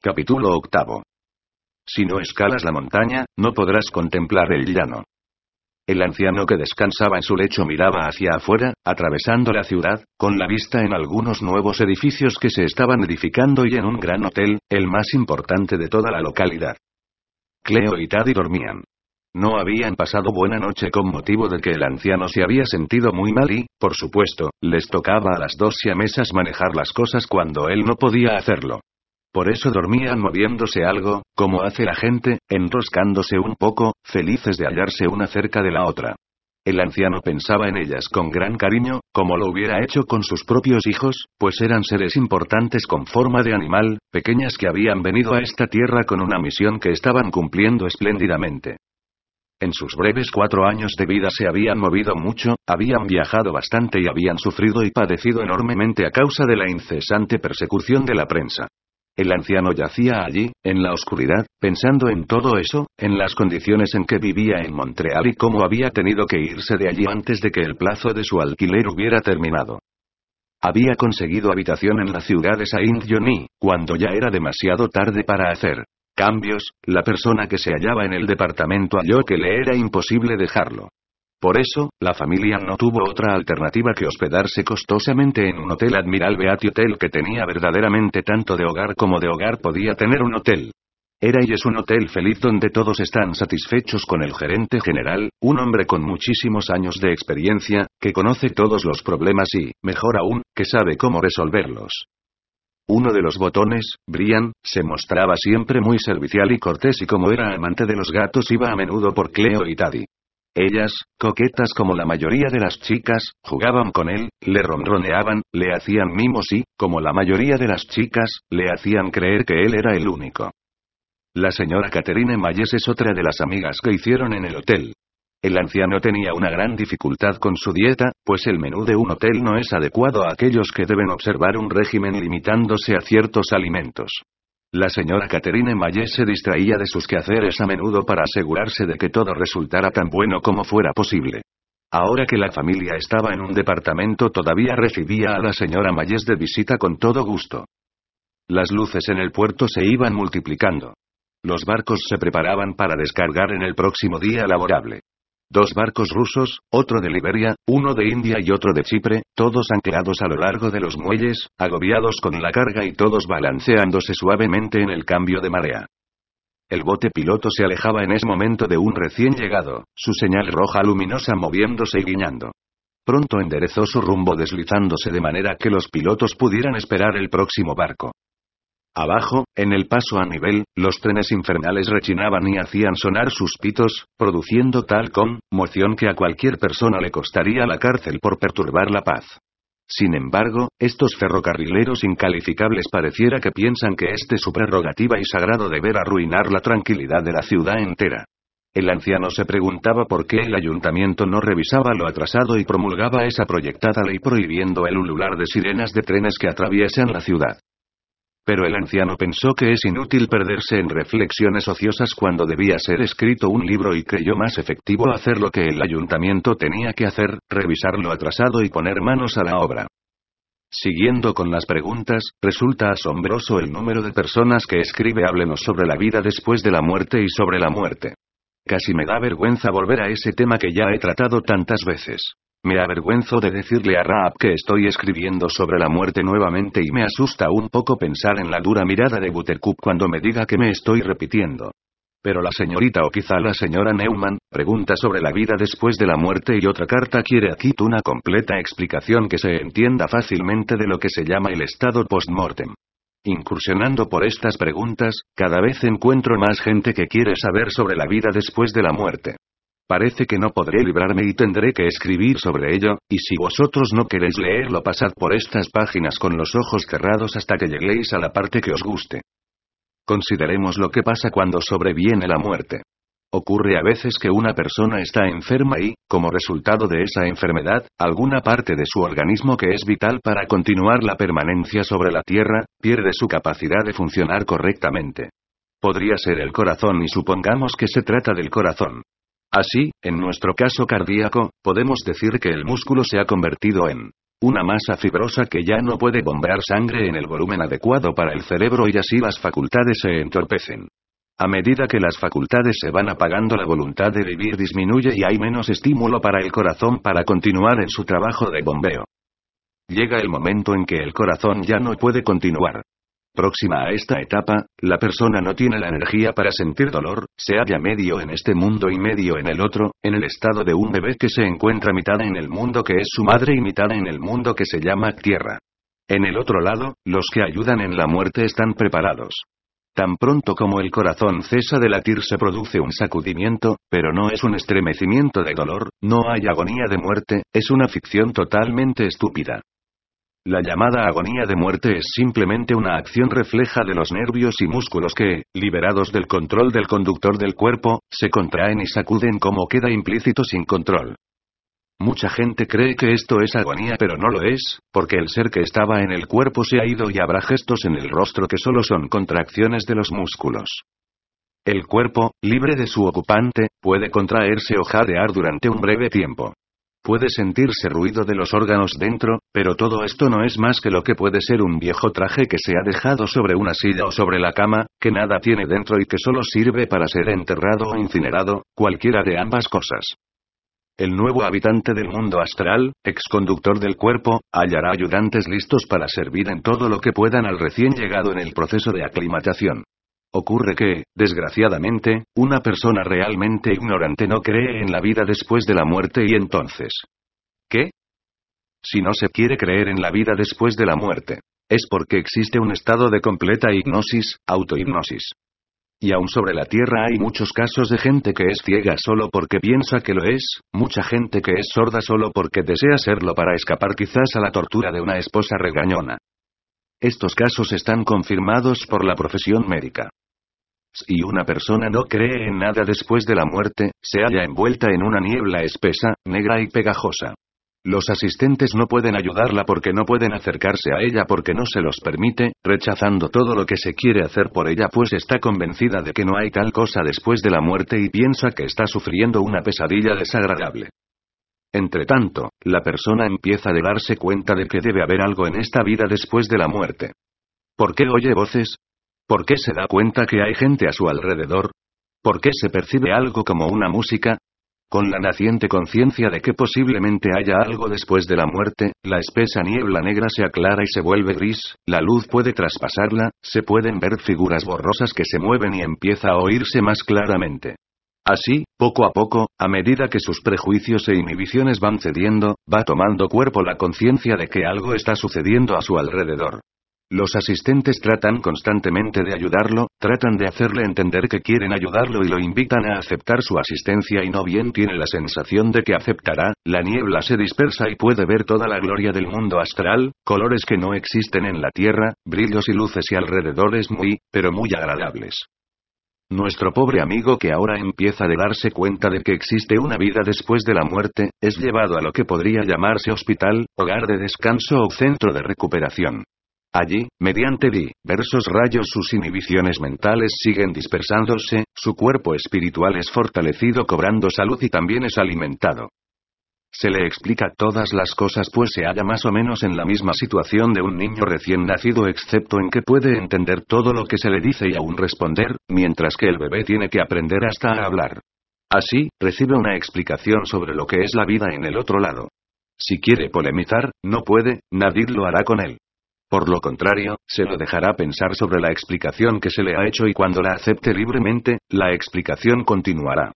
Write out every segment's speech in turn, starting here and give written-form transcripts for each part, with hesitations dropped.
Capítulo 8. Si no escalas la montaña, no podrás contemplar el llano. El anciano que descansaba en su lecho miraba hacia afuera, atravesando la ciudad, con la vista en algunos nuevos edificios que se estaban edificando y en un gran hotel, el más importante de toda la localidad. Cleo y Taddy dormían. No habían pasado buena noche con motivo de que el anciano se había sentido muy mal y, por supuesto, les tocaba a las dos siamesas manejar las cosas cuando él no podía hacerlo. Por eso dormían moviéndose algo, como hace la gente, enroscándose un poco, felices de hallarse una cerca de la otra. El anciano pensaba en ellas con gran cariño, como lo hubiera hecho con sus propios hijos, pues eran seres importantes con forma de animal, pequeñas que habían venido a esta tierra con una misión que estaban cumpliendo espléndidamente. En sus breves 4 años de vida se habían movido mucho, habían viajado bastante y habían sufrido y padecido enormemente a causa de la incesante persecución de la prensa. El anciano yacía allí, en la oscuridad, pensando en todo eso, en las condiciones en que vivía en Montreal y cómo había tenido que irse de allí antes de que el plazo de su alquiler hubiera terminado. Había conseguido habitación en la ciudad de Saint-Denis, cuando ya era demasiado tarde para hacer cambios. La persona que se hallaba en el departamento halló que le era imposible dejarlo. Por eso, la familia no tuvo otra alternativa que hospedarse costosamente en un hotel Admiral Beatty Hotel que tenía verdaderamente tanto de hogar como de hogar podía tener un hotel. Era y es un hotel feliz donde todos están satisfechos con el gerente general, un hombre con muchísimos años de experiencia, que conoce todos los problemas y, mejor aún, que sabe cómo resolverlos. Uno de los botones, Brian, se mostraba siempre muy servicial y cortés y como era amante de los gatos iba a menudo por Cleo y Taddy. Ellas, coquetas como la mayoría de las chicas, jugaban con él, le ronroneaban, le hacían mimos y, como la mayoría de las chicas, le hacían creer que él era el único. La señora Catherine Mayes es otra de las amigas que hicieron en el hotel. El anciano tenía una gran dificultad con su dieta, pues el menú de un hotel no es adecuado a aquellos que deben observar un régimen limitándose a ciertos alimentos. La señora Catherine Mayes se distraía de sus quehaceres a menudo para asegurarse de que todo resultara tan bueno como fuera posible. Ahora que la familia estaba en un departamento todavía recibía a la señora Mayes de visita con todo gusto. Las luces en el puerto se iban multiplicando. Los barcos se preparaban para descargar en el próximo día laborable. 2 barcos rusos, otro de Liberia, uno de India y otro de Chipre, todos anclados a lo largo de los muelles, agobiados con la carga y todos balanceándose suavemente en el cambio de marea. El bote piloto se alejaba en ese momento de un recién llegado, su señal roja luminosa moviéndose y guiñando. Pronto enderezó su rumbo deslizándose de manera que los pilotos pudieran esperar el próximo barco. Abajo, en el paso a nivel, los trenes infernales rechinaban y hacían sonar sus pitos, produciendo tal conmoción que a cualquier persona le costaría la cárcel por perturbar la paz. Sin embargo, estos ferrocarrileros incalificables pareciera que piensan que es de su prerrogativa y sagrado deber arruinar la tranquilidad de la ciudad entera. El anciano se preguntaba por qué el ayuntamiento no revisaba lo atrasado y promulgaba esa proyectada ley prohibiendo el ulular de sirenas de trenes que atraviesan la ciudad. Pero el anciano pensó que es inútil perderse en reflexiones ociosas cuando debía ser escrito un libro y creyó más efectivo hacer lo que el ayuntamiento tenía que hacer, revisar lo atrasado y poner manos a la obra. Siguiendo con las preguntas, resulta asombroso el número de personas que escribe Háblenos sobre la vida después de la muerte y sobre la muerte. Casi me da vergüenza volver a ese tema que ya he tratado tantas veces. Me avergüenzo de decirle a Raab que estoy escribiendo sobre la muerte nuevamente y me asusta un poco pensar en la dura mirada de Buttercup cuando me diga que me estoy repitiendo. Pero la señorita o quizá la señora Neumann, pregunta sobre la vida después de la muerte y otra carta quiere aquí una completa explicación que se entienda fácilmente de lo que se llama el estado post-mortem. Incursionando por estas preguntas, cada vez encuentro más gente que quiere saber sobre la vida después de la muerte. Parece que no podré librarme y tendré que escribir sobre ello, y si vosotros no queréis leerlo pasad por estas páginas con los ojos cerrados hasta que lleguéis a la parte que os guste. Consideremos lo que pasa cuando sobreviene la muerte. Ocurre a veces que una persona está enferma y, como resultado de esa enfermedad, alguna parte de su organismo que es vital para continuar la permanencia sobre la Tierra, pierde su capacidad de funcionar correctamente. Podría ser el corazón y supongamos que se trata del corazón. Así, en nuestro caso cardíaco, podemos decir que el músculo se ha convertido en Una masa fibrosa que ya no puede bombear sangre en el volumen adecuado para el cerebro y así las facultades se entorpecen. A medida que las facultades se van apagando, la voluntad de vivir disminuye y hay menos estímulo para el corazón para continuar en su trabajo de bombeo. Llega el momento en que el corazón ya no puede continuar. Próxima a esta etapa, la persona no tiene la energía para sentir dolor, se halla medio en este mundo y medio en el otro, en el estado de un bebé que se encuentra mitad en el mundo que es su madre y mitad en el mundo que se llama tierra. En el otro lado, los que ayudan en la muerte están preparados. Tan pronto como el corazón cesa de latir se produce un sacudimiento, pero no es un estremecimiento de dolor, no hay agonía de muerte, es una ficción totalmente estúpida. La llamada agonía de muerte es simplemente una acción refleja de los nervios y músculos que, liberados del control del conductor del cuerpo, se contraen y sacuden como queda implícito sin control. Mucha gente cree que esto es agonía pero no lo es, porque el ser que estaba en el cuerpo se ha ido y habrá gestos en el rostro que solo son contracciones de los músculos. El cuerpo, libre de su ocupante, puede contraerse o jadear durante un breve tiempo. Puede sentirse ruido de los órganos dentro, pero todo esto no es más que lo que puede ser un viejo traje que se ha dejado sobre una silla o sobre la cama, que nada tiene dentro y que solo sirve para ser enterrado o incinerado, cualquiera de ambas cosas. El nuevo habitante del mundo astral, exconductor del cuerpo, hallará ayudantes listos para servir en todo lo que puedan al recién llegado en el proceso de aclimatación. Ocurre que, desgraciadamente, una persona realmente ignorante no cree en la vida después de la muerte y entonces... ¿Qué? Si no se quiere creer en la vida después de la muerte, es porque existe un estado de completa hipnosis, autohipnosis. Y aún sobre la Tierra hay muchos casos de gente que es ciega solo porque piensa que lo es, mucha gente que es sorda solo porque desea serlo para escapar quizás a la tortura de una esposa regañona. Estos casos están confirmados por la profesión médica. Si una persona no cree en nada después de la muerte, se halla envuelta en una niebla espesa, negra y pegajosa. Los asistentes no pueden ayudarla porque no pueden acercarse a ella porque no se los permite, rechazando todo lo que se quiere hacer por ella pues está convencida de que no hay tal cosa después de la muerte y piensa que está sufriendo una pesadilla desagradable. Entretanto, la persona empieza a darse cuenta de que debe haber algo en esta vida después de la muerte. ¿Por qué oye voces? ¿Por qué se da cuenta que hay gente a su alrededor? ¿Por qué se percibe algo como una música? Con la naciente conciencia de que posiblemente haya algo después de la muerte, la espesa niebla negra se aclara y se vuelve gris, la luz puede traspasarla, se pueden ver figuras borrosas que se mueven y empieza a oírse más claramente. Así, poco a poco, a medida que sus prejuicios e inhibiciones van cediendo, va tomando cuerpo la conciencia de que algo está sucediendo a su alrededor. Los asistentes tratan constantemente de ayudarlo, tratan de hacerle entender que quieren ayudarlo y lo invitan a aceptar su asistencia y no bien tiene la sensación de que aceptará, la niebla se dispersa y puede ver toda la gloria del mundo astral, colores que no existen en la Tierra, brillos y luces y alrededores muy, pero muy agradables. Nuestro pobre amigo que ahora empieza a darse cuenta de que existe una vida después de la muerte, es llevado a lo que podría llamarse hospital, hogar de descanso o centro de recuperación. Allí, mediante diversos rayos sus inhibiciones mentales siguen dispersándose, su cuerpo espiritual es fortalecido cobrando salud y también es alimentado. Se le explica todas las cosas pues se halla más o menos en la misma situación de un niño recién nacido excepto en que puede entender todo lo que se le dice y aún responder, mientras que el bebé tiene que aprender hasta a hablar. Así, recibe una explicación sobre lo que es la vida en el otro lado. Si quiere polemizar, no puede, nadie lo hará con él. Por lo contrario, se lo dejará pensar sobre la explicación que se le ha hecho y cuando la acepte libremente, la explicación continuará.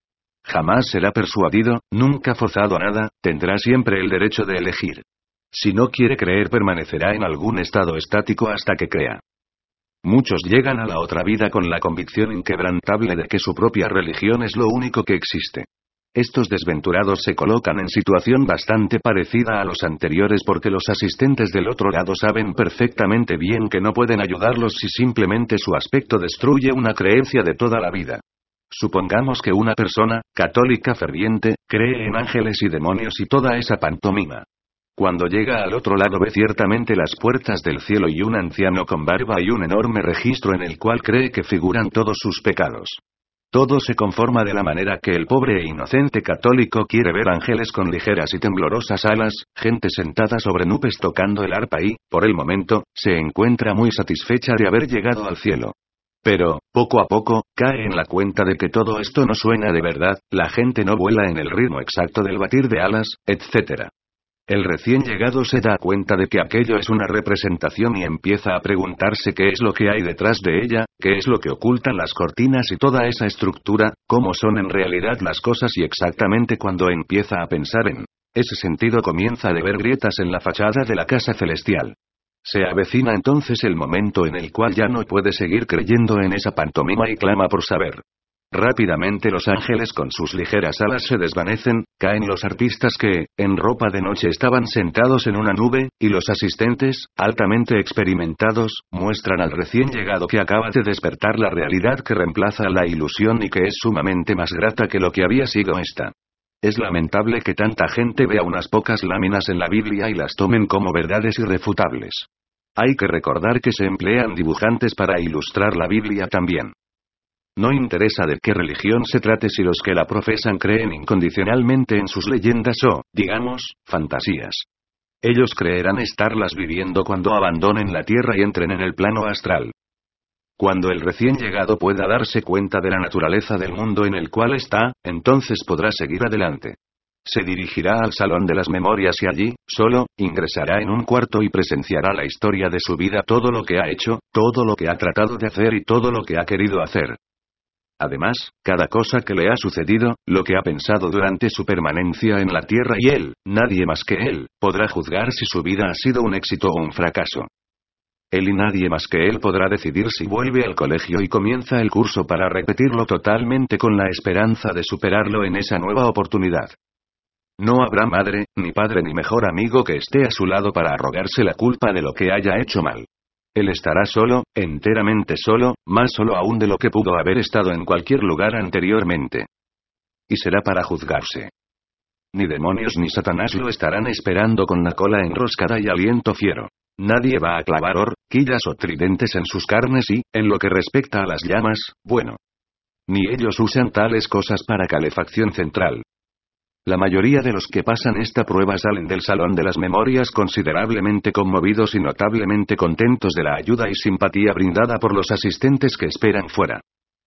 Jamás será persuadido, nunca forzado a nada, tendrá siempre el derecho de elegir. Si no quiere creer permanecerá en algún estado estático hasta que crea. Muchos llegan a la otra vida con la convicción inquebrantable de que su propia religión es lo único que existe. Estos desventurados se colocan en situación bastante parecida a los anteriores porque los asistentes del otro lado saben perfectamente bien que no pueden ayudarlos si simplemente su aspecto destruye una creencia de toda la vida. Supongamos que una persona, católica ferviente, cree en ángeles y demonios y toda esa pantomima. Cuando llega al otro lado ve ciertamente las puertas del cielo y un anciano con barba y un enorme registro en el cual cree que figuran todos sus pecados. Todo se conforma de la manera que el pobre e inocente católico quiere ver ángeles con ligeras y temblorosas alas, gente sentada sobre nubes tocando el arpa y, por el momento, se encuentra muy satisfecha de haber llegado al cielo. Pero, poco a poco, cae en la cuenta de que todo esto no suena de verdad, la gente no vuela en el ritmo exacto del batir de alas, etc. El recién llegado se da cuenta de que aquello es una representación y empieza a preguntarse qué es lo que hay detrás de ella, qué es lo que ocultan las cortinas y toda esa estructura, cómo son en realidad las cosas y exactamente cuando empieza a pensar en ese sentido comienza a ver grietas en la fachada de la casa celestial. Se avecina entonces el momento en el cual ya no puede seguir creyendo en esa pantomima y clama por saber. Rápidamente los ángeles con sus ligeras alas se desvanecen, caen los artistas que, en ropa de noche estaban sentados en una nube, y los asistentes, altamente experimentados, muestran al recién llegado que acaba de despertar la realidad que reemplaza la ilusión y que es sumamente más grata que lo que había sido esta. Es lamentable que tanta gente vea unas pocas láminas en la Biblia y las tomen como verdades irrefutables. Hay que recordar que se emplean dibujantes para ilustrar la Biblia también. No interesa de qué religión se trate si los que la profesan creen incondicionalmente en sus leyendas o, digamos, fantasías. Ellos creerán estarlas viviendo cuando abandonen la tierra y entren en el plano astral. Cuando el recién llegado pueda darse cuenta de la naturaleza del mundo en el cual está, entonces podrá seguir adelante. Se dirigirá al salón de las memorias y allí, solo, ingresará en un cuarto y presenciará la historia de su vida, todo lo que ha hecho, todo lo que ha tratado de hacer y todo lo que ha querido hacer. Además, cada cosa que le ha sucedido, lo que ha pensado durante su permanencia en la Tierra y él, nadie más que él, podrá juzgar si su vida ha sido un éxito o un fracaso. Él y nadie más que él podrá decidir si vuelve al colegio y comienza el curso para repetirlo totalmente con la esperanza de superarlo en esa nueva oportunidad. No habrá madre, ni padre ni mejor amigo que esté a su lado para arrogarse la culpa de lo que haya hecho mal. Él estará solo, enteramente solo, más solo aún de lo que pudo haber estado en cualquier lugar anteriormente. Y será para juzgarse. Ni demonios ni Satanás lo estarán esperando con la cola enroscada y aliento fiero. Nadie va a clavar horquillas o tridentes en sus carnes y, en lo que respecta a las llamas, bueno. Ni ellos usan tales cosas para calefacción central. La mayoría de los que pasan esta prueba salen del salón de las memorias considerablemente conmovidos y notablemente contentos de la ayuda y simpatía brindada por los asistentes que esperan fuera.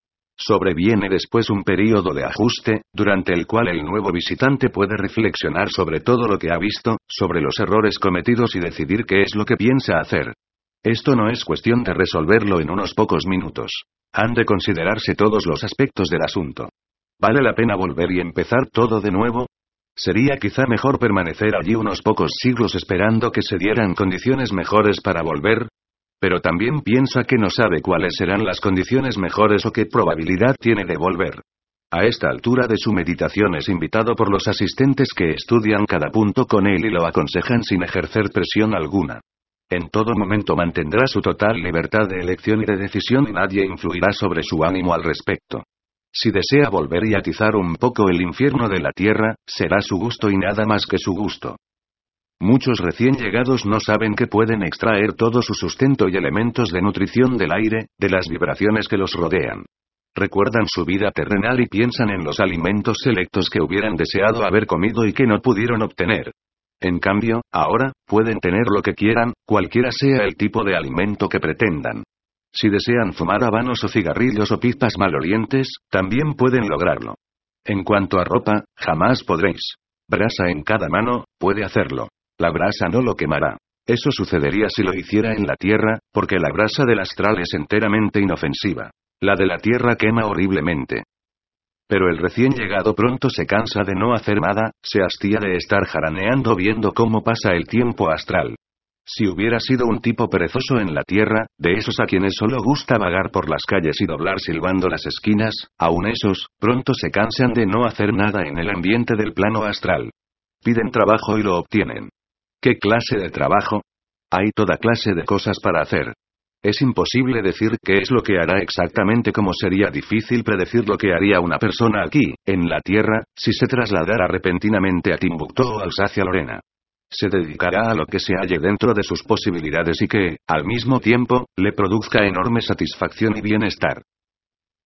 Sobreviene después un período de ajuste, durante el cual el nuevo visitante puede reflexionar sobre todo lo que ha visto, sobre los errores cometidos y decidir qué es lo que piensa hacer. Esto no es cuestión de resolverlo en unos pocos minutos. Han de considerarse todos los aspectos del asunto. ¿Vale la pena volver y empezar todo de nuevo? ¿Sería quizá mejor permanecer allí unos pocos siglos esperando que se dieran condiciones mejores para volver? Pero también piensa que no sabe cuáles serán las condiciones mejores o qué probabilidad tiene de volver. A esta altura de su meditación es invitado por los asistentes que estudian cada punto con él y lo aconsejan sin ejercer presión alguna. En todo momento mantendrá su total libertad de elección y de decisión y nadie influirá sobre su ánimo al respecto. Si desea volver y atizar un poco el infierno de la tierra, será su gusto y nada más que su gusto. Muchos recién llegados no saben que pueden extraer todo su sustento y elementos de nutrición del aire, de las vibraciones que los rodean. Recuerdan su vida terrenal y piensan en los alimentos selectos que hubieran deseado haber comido y que no pudieron obtener. En cambio, ahora, pueden tener lo que quieran, cualquiera sea el tipo de alimento que pretendan. Si desean fumar habanos o cigarrillos o pipas malolientes, también pueden lograrlo. En cuanto a ropa, jamás podréis. Brasa en cada mano, puede hacerlo. La brasa no lo quemará. Eso sucedería si lo hiciera en la tierra, porque la brasa del astral es enteramente inofensiva. La de la tierra quema horriblemente. Pero el recién llegado pronto se cansa de no hacer nada, se hastía de estar jaraneando viendo cómo pasa el tiempo astral. Si hubiera sido un tipo perezoso en la tierra, de esos a quienes solo gusta vagar por las calles y doblar silbando las esquinas, aun esos, pronto se cansan de no hacer nada en el ambiente del plano astral. Piden trabajo y lo obtienen. ¿Qué clase de trabajo? Hay toda clase de cosas para hacer. Es imposible decir qué es lo que hará exactamente, como sería difícil predecir lo que haría una persona aquí, en la tierra, si se trasladara repentinamente a Timbuktu o Alsacia-Lorena. Se dedicará a lo que se halle dentro de sus posibilidades y que, al mismo tiempo, le produzca enorme satisfacción y bienestar.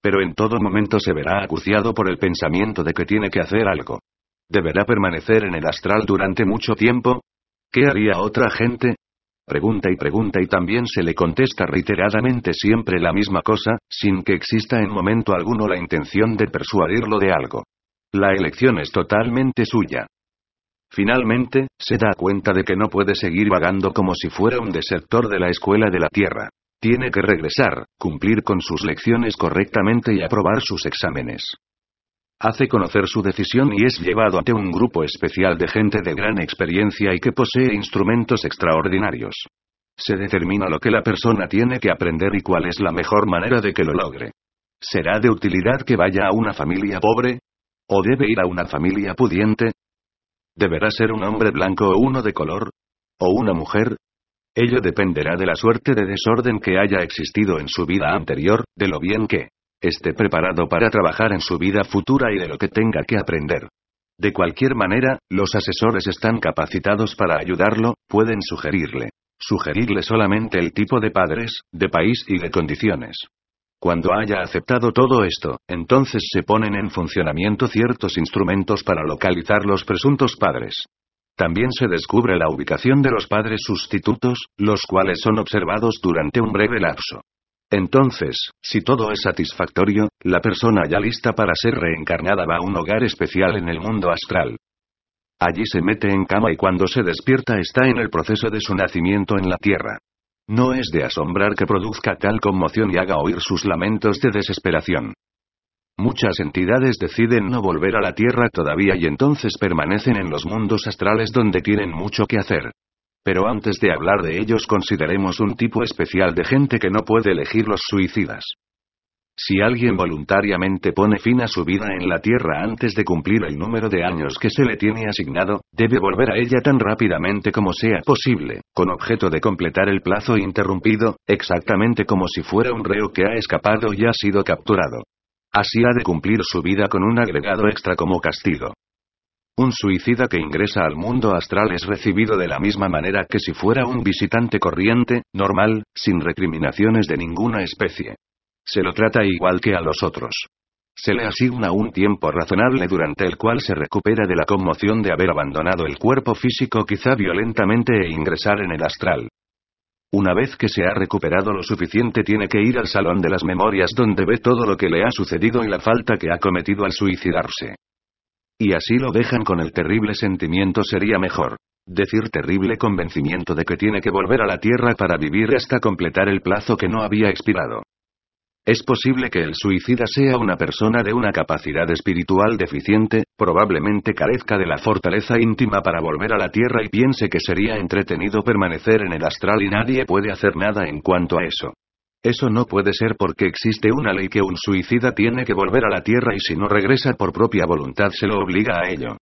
Pero en todo momento se verá acuciado por el pensamiento de que tiene que hacer algo. ¿Deberá permanecer en el astral durante mucho tiempo? ¿Qué haría otra gente? Pregunta y también se le contesta reiteradamente siempre la misma cosa, sin que exista en momento alguno la intención de persuadirlo de algo. La elección es totalmente suya. Finalmente, se da cuenta de que no puede seguir vagando como si fuera un desertor de la escuela de la Tierra. Tiene que regresar, cumplir con sus lecciones correctamente y aprobar sus exámenes. Hace conocer su decisión y es llevado ante un grupo especial de gente de gran experiencia y que posee instrumentos extraordinarios. Se determina lo que la persona tiene que aprender y cuál es la mejor manera de que lo logre. ¿Será de utilidad que vaya a una familia pobre? ¿O debe ir a una familia pudiente? ¿Deberá ser un hombre blanco o uno de color? ¿O una mujer? Ello dependerá de la suerte de desorden que haya existido en su vida anterior, de lo bien que esté preparado para trabajar en su vida futura y de lo que tenga que aprender. De cualquier manera, los asesores están capacitados para ayudarlo, pueden sugerirle solamente el tipo de padres, de país y de condiciones. Cuando haya aceptado todo esto, entonces se ponen en funcionamiento ciertos instrumentos para localizar los presuntos padres. También se descubre la ubicación de los padres sustitutos, los cuales son observados durante un breve lapso. Entonces, si todo es satisfactorio, la persona ya lista para ser reencarnada va a un hogar especial en el mundo astral. Allí se mete en cama y cuando se despierta está en el proceso de su nacimiento en la Tierra. No es de asombrar que produzca tal conmoción y haga oír sus lamentos de desesperación. Muchas entidades deciden no volver a la Tierra todavía y entonces permanecen en los mundos astrales donde tienen mucho que hacer. Pero antes de hablar de ellos consideremos un tipo especial de gente que no puede elegir: los suicidas. Si alguien voluntariamente pone fin a su vida en la Tierra antes de cumplir el número de años que se le tiene asignado, debe volver a ella tan rápidamente como sea posible, con objeto de completar el plazo interrumpido, exactamente como si fuera un reo que ha escapado y ha sido capturado. Así ha de cumplir su vida con un agregado extra como castigo. Un suicida que ingresa al mundo astral es recibido de la misma manera que si fuera un visitante corriente, normal, sin recriminaciones de ninguna especie. Se lo trata igual que a los otros. Se le asigna un tiempo razonable durante el cual se recupera de la conmoción de haber abandonado el cuerpo físico quizá violentamente e ingresar en el astral. Una vez que se ha recuperado lo suficiente tiene que ir al salón de las memorias donde ve todo lo que le ha sucedido y la falta que ha cometido al suicidarse. Y así lo dejan con el terrible sentimiento, sería mejor decir terrible convencimiento de que tiene que volver a la Tierra para vivir hasta completar el plazo que no había expirado. Es posible que el suicida sea una persona de una capacidad espiritual deficiente, probablemente carezca de la fortaleza íntima para volver a la Tierra y piense que sería entretenido permanecer en el astral y nadie puede hacer nada en cuanto a eso. Eso no puede ser porque existe una ley que un suicida tiene que volver a la Tierra y si no regresa por propia voluntad se lo obliga a ello.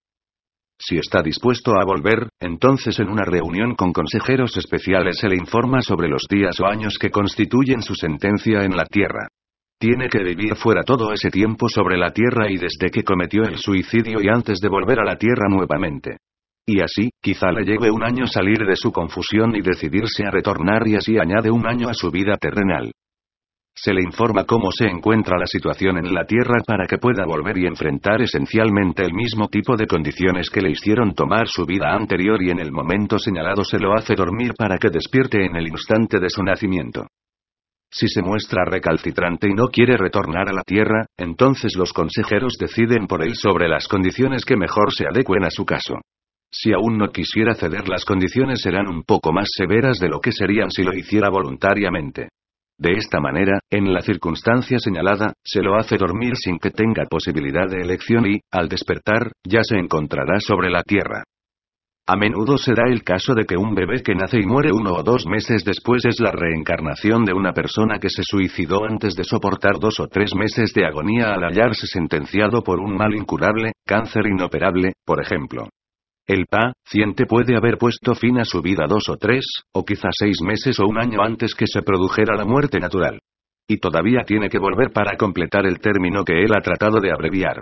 Si está dispuesto a volver, entonces en una reunión con consejeros especiales se le informa sobre los días o años que constituyen su sentencia en la Tierra. Tiene que vivir fuera todo ese tiempo sobre la Tierra y desde que cometió el suicidio y antes de volver a la Tierra nuevamente. Y así, quizá le lleve un año salir de su confusión y decidirse a retornar y así añade un año a su vida terrenal. Se le informa cómo se encuentra la situación en la Tierra para que pueda volver y enfrentar esencialmente el mismo tipo de condiciones que le hicieron tomar su vida anterior y en el momento señalado se lo hace dormir para que despierte en el instante de su nacimiento. Si se muestra recalcitrante y no quiere retornar a la Tierra, entonces los consejeros deciden por él sobre las condiciones que mejor se adecuen a su caso. Si aún no quisiera ceder, las condiciones serán un poco más severas de lo que serían si lo hiciera voluntariamente. De esta manera, en la circunstancia señalada, se lo hace dormir sin que tenga posibilidad de elección y, al despertar, ya se encontrará sobre la Tierra. A menudo se da el caso de que un bebé que nace y muere 1 o 2 meses después es la reencarnación de una persona que se suicidó antes de soportar 2 o 3 meses de agonía al hallarse sentenciado por un mal incurable, cáncer inoperable, por ejemplo. El paciente puede haber puesto fin a su vida 2 o 3, o quizá 6 meses o un año antes que se produjera la muerte natural. Y todavía tiene que volver para completar el término que él ha tratado de abreviar.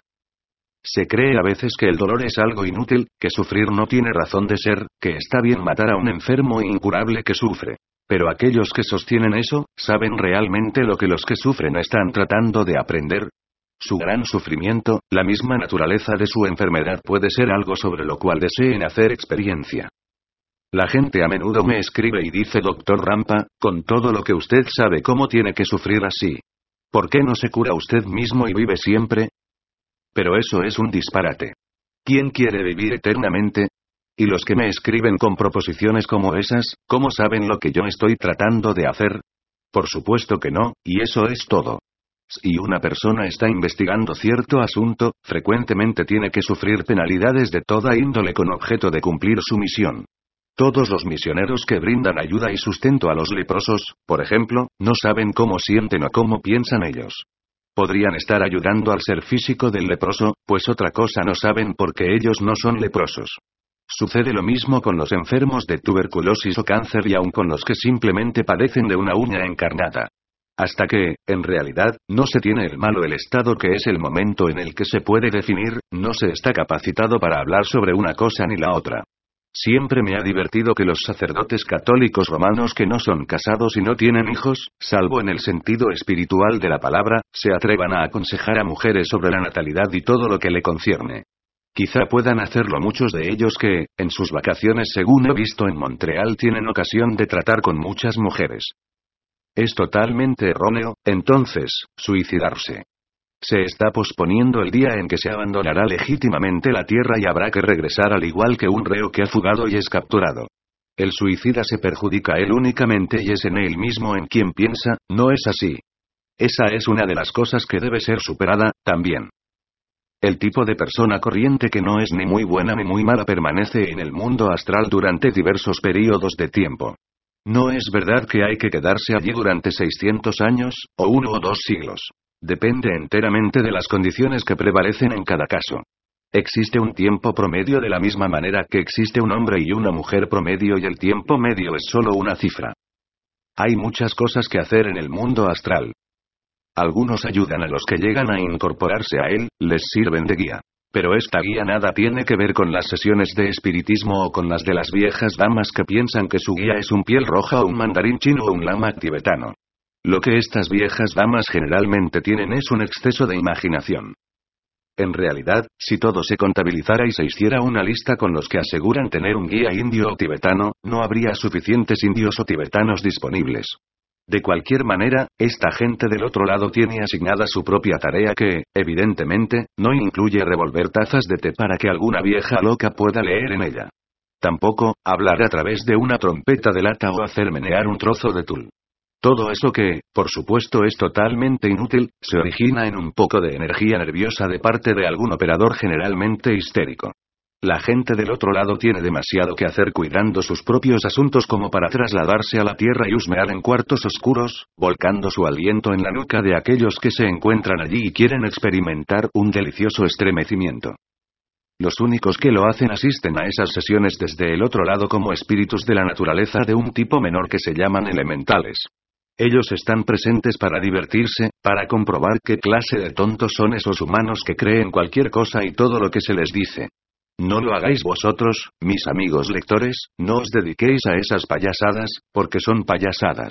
Se cree a veces que el dolor es algo inútil, que sufrir no tiene razón de ser, que está bien matar a un enfermo incurable que sufre. Pero aquellos que sostienen eso, ¿saben realmente lo que los que sufren están tratando de aprender? Su gran sufrimiento, la misma naturaleza de su enfermedad puede ser algo sobre lo cual deseen hacer experiencia. La gente a menudo me escribe y dice: Doctor Rampa, con todo lo que usted sabe, ¿cómo tiene que sufrir así? ¿Por qué no se cura usted mismo y vive siempre? Pero eso es un disparate. ¿Quién quiere vivir eternamente? Y los que me escriben con proposiciones como esas, ¿cómo saben lo que yo estoy tratando de hacer? Por supuesto que no, y eso es todo. Si una persona está investigando cierto asunto, frecuentemente tiene que sufrir penalidades de toda índole con objeto de cumplir su misión. Todos los misioneros que brindan ayuda y sustento a los leprosos, por ejemplo, no saben cómo sienten o cómo piensan ellos. Podrían estar ayudando al ser físico del leproso, pues otra cosa no saben porque ellos no son leprosos. Sucede lo mismo con los enfermos de tuberculosis o cáncer y aun con los que simplemente padecen de una uña encarnada. Hasta que, en realidad, no se tiene el malo el estado que es el momento en el que se puede definir, no se está capacitado para hablar sobre una cosa ni la otra. Siempre me ha divertido que los sacerdotes católicos romanos que no son casados y no tienen hijos, salvo en el sentido espiritual de la palabra, se atrevan a aconsejar a mujeres sobre la natalidad y todo lo que le concierne. Quizá puedan hacerlo muchos de ellos que, en sus vacaciones según he visto en Montreal, tienen ocasión de tratar con muchas mujeres. Es totalmente erróneo, entonces, suicidarse. Se está posponiendo el día en que se abandonará legítimamente la tierra y habrá que regresar al igual que un reo que ha fugado y es capturado. El suicida se perjudica a él únicamente y es en él mismo en quien piensa, ¿no es así? Esa es una de las cosas que debe ser superada, también. El tipo de persona corriente que no es ni muy buena ni muy mala permanece en el mundo astral durante diversos períodos de tiempo. No es verdad que hay que quedarse allí durante 600 años, o 1 o 2 siglos. Depende enteramente de las condiciones que prevalecen en cada caso. Existe un tiempo promedio de la misma manera que existe un hombre y una mujer promedio y el tiempo medio es solo una cifra. Hay muchas cosas que hacer en el mundo astral. Algunos ayudan a los que llegan a incorporarse a él, les sirven de guía. Pero esta guía nada tiene que ver con las sesiones de espiritismo o con las de las viejas damas que piensan que su guía es un piel roja o un mandarín chino o un lama tibetano. Lo que estas viejas damas generalmente tienen es un exceso de imaginación. En realidad, si todo se contabilizara y se hiciera una lista con los que aseguran tener un guía indio o tibetano, no habría suficientes indios o tibetanos disponibles. De cualquier manera, esta gente del otro lado tiene asignada su propia tarea que, evidentemente, no incluye revolver tazas de té para que alguna vieja loca pueda leer en ella. Tampoco, hablar a través de una trompeta de lata o hacer menear un trozo de tul. Todo eso que, por supuesto, es totalmente inútil, se origina en un poco de energía nerviosa de parte de algún operador generalmente histérico. La gente del otro lado tiene demasiado que hacer cuidando sus propios asuntos como para trasladarse a la tierra y husmear en cuartos oscuros, volcando su aliento en la nuca de aquellos que se encuentran allí y quieren experimentar un delicioso estremecimiento. Los únicos que lo hacen asisten a esas sesiones desde el otro lado como espíritus de la naturaleza de un tipo menor que se llaman elementales. Ellos están presentes para divertirse, para comprobar qué clase de tontos son esos humanos que creen cualquier cosa y todo lo que se les dice. No lo hagáis vosotros, mis amigos lectores, no os dediquéis a esas payasadas, porque son payasadas.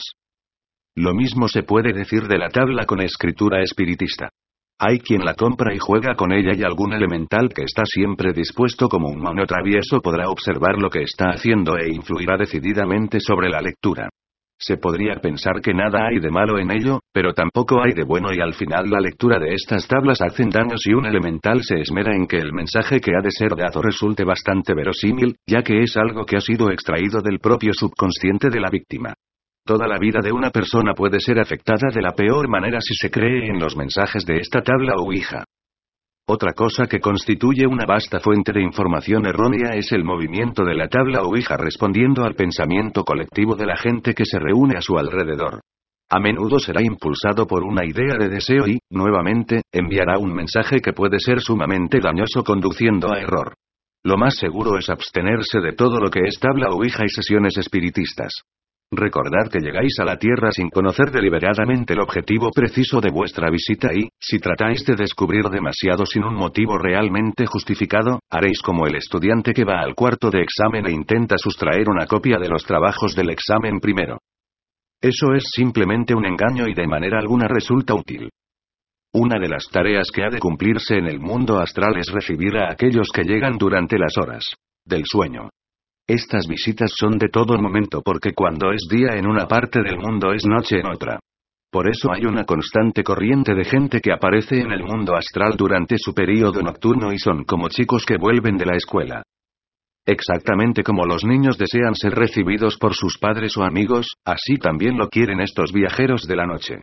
Lo mismo se puede decir de la tabla con escritura espiritista. Hay quien la compra y juega con ella y algún elemental que está siempre dispuesto como un mono travieso podrá observar lo que está haciendo e influirá decididamente sobre la lectura. Se podría pensar que nada hay de malo en ello, pero tampoco hay de bueno y al final la lectura de estas tablas hacen daño si un elemental se esmera en que el mensaje que ha de ser dado resulte bastante verosímil, ya que es algo que ha sido extraído del propio subconsciente de la víctima. Toda la vida de una persona puede ser afectada de la peor manera si se cree en los mensajes de esta tabla o ouija. Otra cosa que constituye una vasta fuente de información errónea es el movimiento de la tabla ouija respondiendo al pensamiento colectivo de la gente que se reúne a su alrededor. A menudo será impulsado por una idea de deseo y, nuevamente, enviará un mensaje que puede ser sumamente dañoso conduciendo a error. Lo más seguro es abstenerse de todo lo que es tabla ouija y sesiones espiritistas. Recordad que llegáis a la Tierra sin conocer deliberadamente el objetivo preciso de vuestra visita y, si tratáis de descubrir demasiado sin un motivo realmente justificado, haréis como el estudiante que va al cuarto de examen e intenta sustraer una copia de los trabajos del examen primero. Eso es simplemente un engaño y de manera alguna resulta útil. Una de las tareas que ha de cumplirse en el mundo astral es recibir a aquellos que llegan durante las horas del sueño. Estas visitas son de todo momento porque cuando es día en una parte del mundo es noche en otra. Por eso hay una constante corriente de gente que aparece en el mundo astral durante su período nocturno y son como chicos que vuelven de la escuela. Exactamente como los niños desean ser recibidos por sus padres o amigos, así también lo quieren estos viajeros de la noche.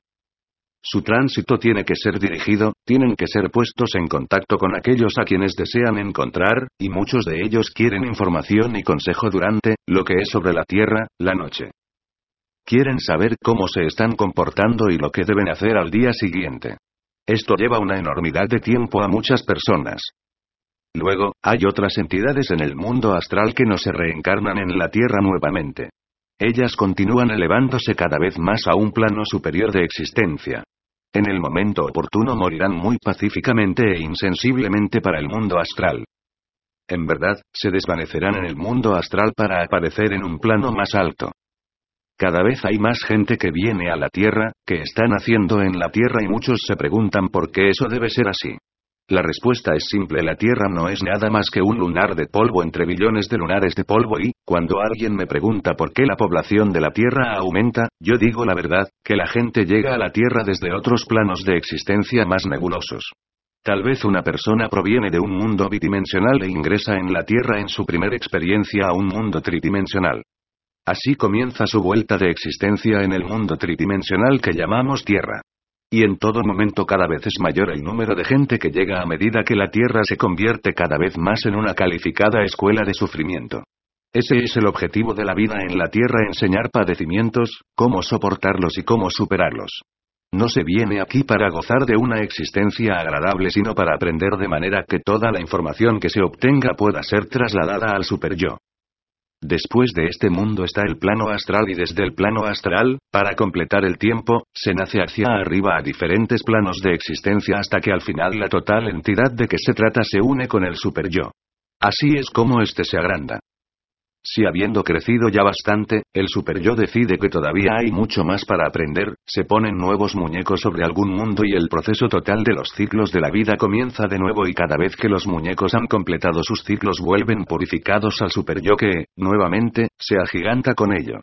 Su tránsito tiene que ser dirigido, tienen que ser puestos en contacto con aquellos a quienes desean encontrar, y muchos de ellos quieren información y consejo durante, lo que es sobre la Tierra, la noche. Quieren saber cómo se están comportando y lo que deben hacer al día siguiente. Esto lleva una enormidad de tiempo a muchas personas. Luego, hay otras entidades en el mundo astral que no se reencarnan en la Tierra nuevamente. Ellas continúan elevándose cada vez más a un plano superior de existencia. En el momento oportuno morirán muy pacíficamente e insensiblemente para el mundo astral. En verdad, se desvanecerán en el mundo astral para aparecer en un plano más alto. Cada vez hay más gente que viene a la Tierra, que está naciendo en la Tierra y muchos se preguntan por qué eso debe ser así. La respuesta es simple: la Tierra no es nada más que un lunar de polvo entre billones de lunares de polvo y, cuando alguien me pregunta por qué la población de la Tierra aumenta, yo digo la verdad, que la gente llega a la Tierra desde otros planos de existencia más nebulosos. Tal vez una persona proviene de un mundo bidimensional e ingresa en la Tierra en su primera experiencia a un mundo tridimensional. Así comienza su vuelta de existencia en el mundo tridimensional que llamamos Tierra. Y en todo momento cada vez es mayor el número de gente que llega a medida que la Tierra se convierte cada vez más en una calificada escuela de sufrimiento. Ese es el objetivo de la vida en la Tierra: enseñar padecimientos, cómo soportarlos y cómo superarlos. No se viene aquí para gozar de una existencia agradable, sino para aprender de manera que toda la información que se obtenga pueda ser trasladada al superyo. Después de este mundo está el plano astral y desde el plano astral, para completar el tiempo, se nace hacia arriba a diferentes planos de existencia hasta que al final la total entidad de que se trata se une con el superyo. Así es como este se agranda. Si habiendo crecido ya bastante, el superyo decide que todavía hay mucho más para aprender, se ponen nuevos muñecos sobre algún mundo y el proceso total de los ciclos de la vida comienza de nuevo, y cada vez que los muñecos han completado sus ciclos vuelven purificados al superyo que, nuevamente, se agiganta con ello.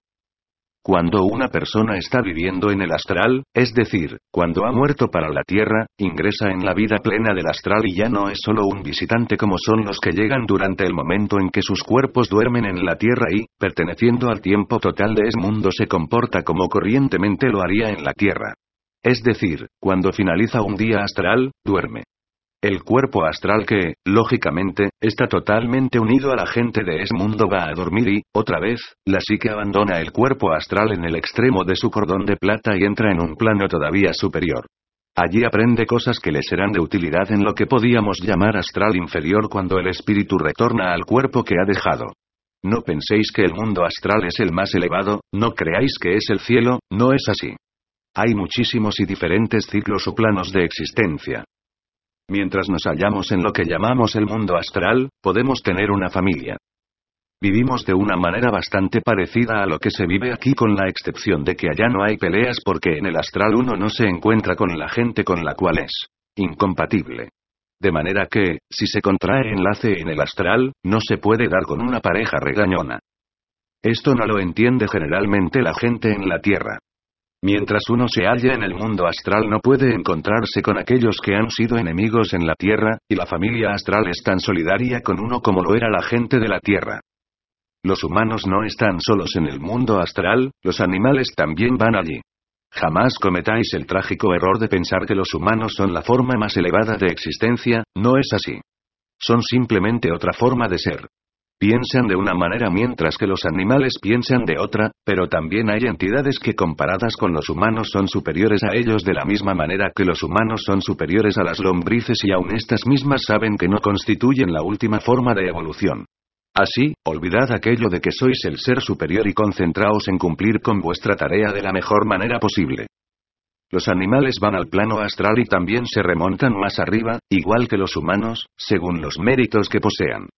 Cuando una persona está viviendo en el astral, es decir, cuando ha muerto para la Tierra, ingresa en la vida plena del astral y ya no es solo un visitante como son los que llegan durante el momento en que sus cuerpos duermen en la Tierra y, perteneciendo al tiempo total de ese mundo, se comporta como corrientemente lo haría en la Tierra. Es decir, cuando finaliza un día astral, duerme. El cuerpo astral que, lógicamente, está totalmente unido a la gente de ese mundo va a dormir y, otra vez, la psique abandona el cuerpo astral en el extremo de su cordón de plata y entra en un plano todavía superior. Allí aprende cosas que le serán de utilidad en lo que podíamos llamar astral inferior cuando el espíritu retorna al cuerpo que ha dejado. No penséis que el mundo astral es el más elevado, no creáis que es el cielo, no es así. Hay muchísimos y diferentes ciclos o planos de existencia. Mientras nos hallamos en lo que llamamos el mundo astral, podemos tener una familia. Vivimos de una manera bastante parecida a lo que se vive aquí, con la excepción de que allá no hay peleas porque en el astral uno no se encuentra con la gente con la cual es incompatible. De manera que, si se contrae enlace en el astral, no se puede dar con una pareja regañona. Esto no lo entiende generalmente la gente en la Tierra. Mientras uno se halla en el mundo astral no puede encontrarse con aquellos que han sido enemigos en la Tierra, y la familia astral es tan solidaria con uno como lo era la gente de la Tierra. Los humanos no están solos en el mundo astral, los animales también van allí. Jamás cometáis el trágico error de pensar que los humanos son la forma más elevada de existencia, no es así. Son simplemente otra forma de ser. Piensan de una manera mientras que los animales piensan de otra, pero también hay entidades que comparadas con los humanos son superiores a ellos de la misma manera que los humanos son superiores a las lombrices, y aún estas mismas saben que no constituyen la última forma de evolución. Así, olvidad aquello de que sois el ser superior y concentraos en cumplir con vuestra tarea de la mejor manera posible. Los animales van al plano astral y también se remontan más arriba, igual que los humanos, según los méritos que posean.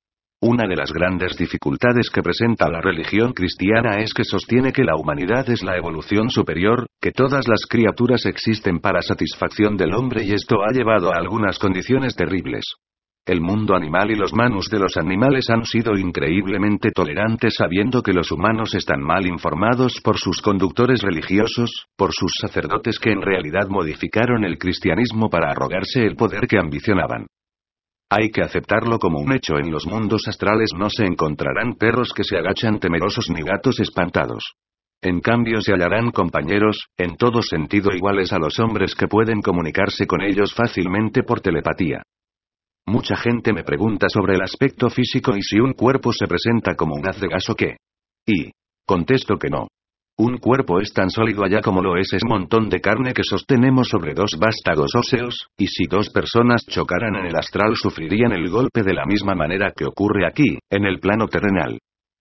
Una de las grandes dificultades que presenta la religión cristiana es que sostiene que la humanidad es la evolución superior, que todas las criaturas existen para satisfacción del hombre y esto ha llevado a algunas condiciones terribles. El mundo animal y los manus de los animales han sido increíblemente tolerantes sabiendo que los humanos están mal informados por sus conductores religiosos, por sus sacerdotes que en realidad modificaron el cristianismo para arrogarse el poder que ambicionaban. Hay que aceptarlo como un hecho: en los mundos astrales no se encontrarán perros que se agachan temerosos ni gatos espantados. En cambio se hallarán compañeros, en todo sentido iguales a los hombres que pueden comunicarse con ellos fácilmente por telepatía. Mucha gente me pregunta sobre el aspecto físico y si un cuerpo se presenta como un haz de gas o qué. Y contesto que no. Un cuerpo es tan sólido allá como lo es ese montón de carne que sostenemos sobre dos vástagos óseos, y si dos personas chocaran en el astral sufrirían el golpe de la misma manera que ocurre aquí, en el plano terrenal.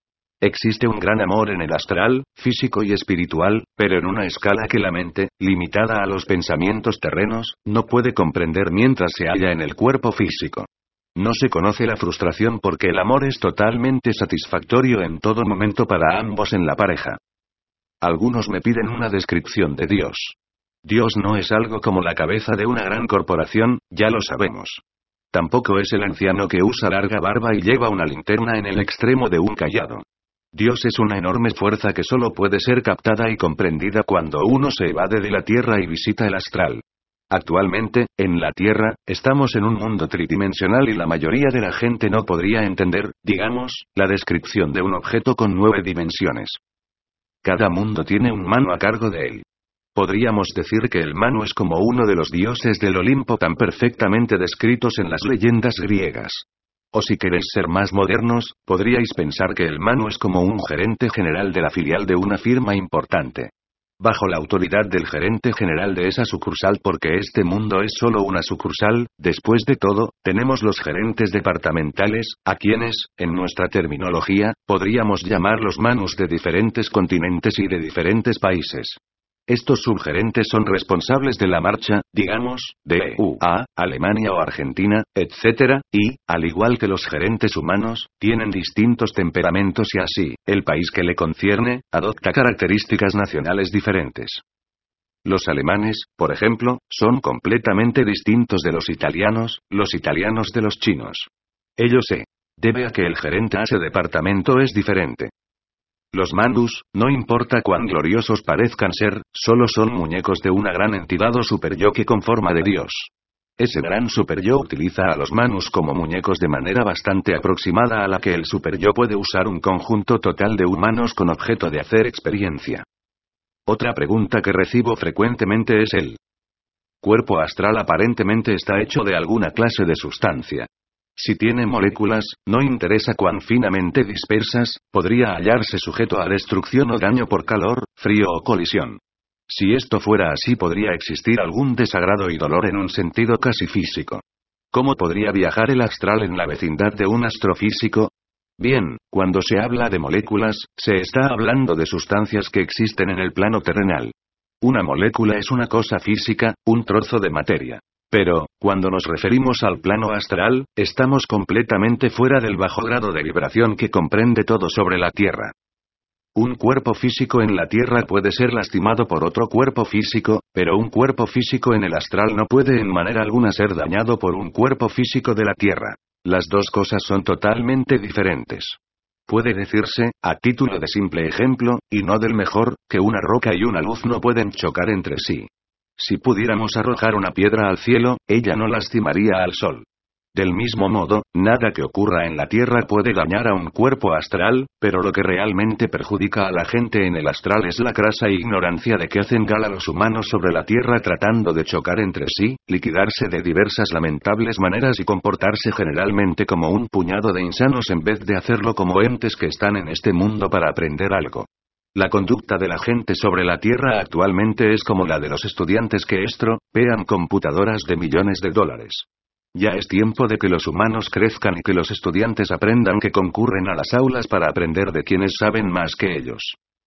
Existe un gran amor en el astral, físico y espiritual, pero en una escala que la mente, limitada a los pensamientos terrenos, no puede comprender mientras se halla en el cuerpo físico. No se conoce la frustración porque el amor es totalmente satisfactorio en todo momento para ambos en la pareja. Algunos me piden una descripción de Dios. Dios no es algo como la cabeza de una gran corporación, ya lo sabemos. Tampoco es el anciano que usa larga barba y lleva una linterna en el extremo de un cayado. Dios es una enorme fuerza que solo puede ser captada y comprendida cuando uno se evade de la Tierra y visita el astral. Actualmente, en la Tierra, estamos en un mundo tridimensional y la mayoría de la gente no podría entender, digamos, la descripción de un objeto con 9 dimensiones. Cada mundo tiene un Manu a cargo de él. Podríamos decir que el Manu es como uno de los dioses del Olimpo tan perfectamente descritos en las leyendas griegas. O si queréis ser más modernos, podríais pensar que el Manu es como un gerente general de la filial de una firma importante. Bajo la autoridad del gerente general de esa sucursal, porque este mundo es solo una sucursal, después de todo, tenemos los gerentes departamentales, a quienes, en nuestra terminología, podríamos llamar los Manus de diferentes continentes y de diferentes países. Estos subgerentes son responsables de la marcha, digamos, de EU a Alemania o Argentina, etc., y, al igual que los gerentes humanos, tienen distintos temperamentos y así, el país que le concierne, adopta características nacionales diferentes. Los alemanes, por ejemplo, son completamente distintos de los italianos de los chinos. Ello se debe a que el gerente a ese departamento es diferente. Los Manus, no importa cuán gloriosos parezcan ser, solo son muñecos de una gran entidad o superyo que con forma de Dios. Ese gran superyo utiliza a los Manus como muñecos de manera bastante aproximada a la que el superyo puede usar un conjunto total de humanos con objeto de hacer experiencia. Otra pregunta que recibo frecuentemente es el cuerpo astral aparentemente está hecho de alguna clase de sustancia. Si tiene moléculas, no interesa cuán finamente dispersas, podría hallarse sujeto a destrucción o daño por calor, frío o colisión. Si esto fuera así, podría existir algún desagrado y dolor en un sentido casi físico. ¿Cómo podría viajar el astral en la vecindad de un astrofísico? Bien, cuando se habla de moléculas, se está hablando de sustancias que existen en el plano terrenal. Una molécula es una cosa física, un trozo de materia. Pero, cuando nos referimos al plano astral, estamos completamente fuera del bajo grado de vibración que comprende todo sobre la Tierra. Un cuerpo físico en la Tierra puede ser lastimado por otro cuerpo físico, pero un cuerpo físico en el astral no puede en manera alguna ser dañado por un cuerpo físico de la Tierra. Las dos cosas son totalmente diferentes. Puede decirse, a título de simple ejemplo, y no del mejor, que una roca y una luz no pueden chocar entre sí. Si pudiéramos arrojar una piedra al cielo, ella no lastimaría al sol. Del mismo modo, nada que ocurra en la Tierra puede dañar a un cuerpo astral, pero lo que realmente perjudica a la gente en el astral es la crasa ignorancia de que hacen gala los humanos sobre la Tierra tratando de chocar entre sí, liquidarse de diversas lamentables maneras y comportarse generalmente como un puñado de insanos en vez de hacerlo como entes que están en este mundo para aprender algo. La conducta de la gente sobre la Tierra actualmente es como la de los estudiantes que estropean computadoras de millones de dólares. Ya es tiempo de que los humanos crezcan y que los estudiantes aprendan que concurren a las aulas para aprender de quienes saben más que ellos.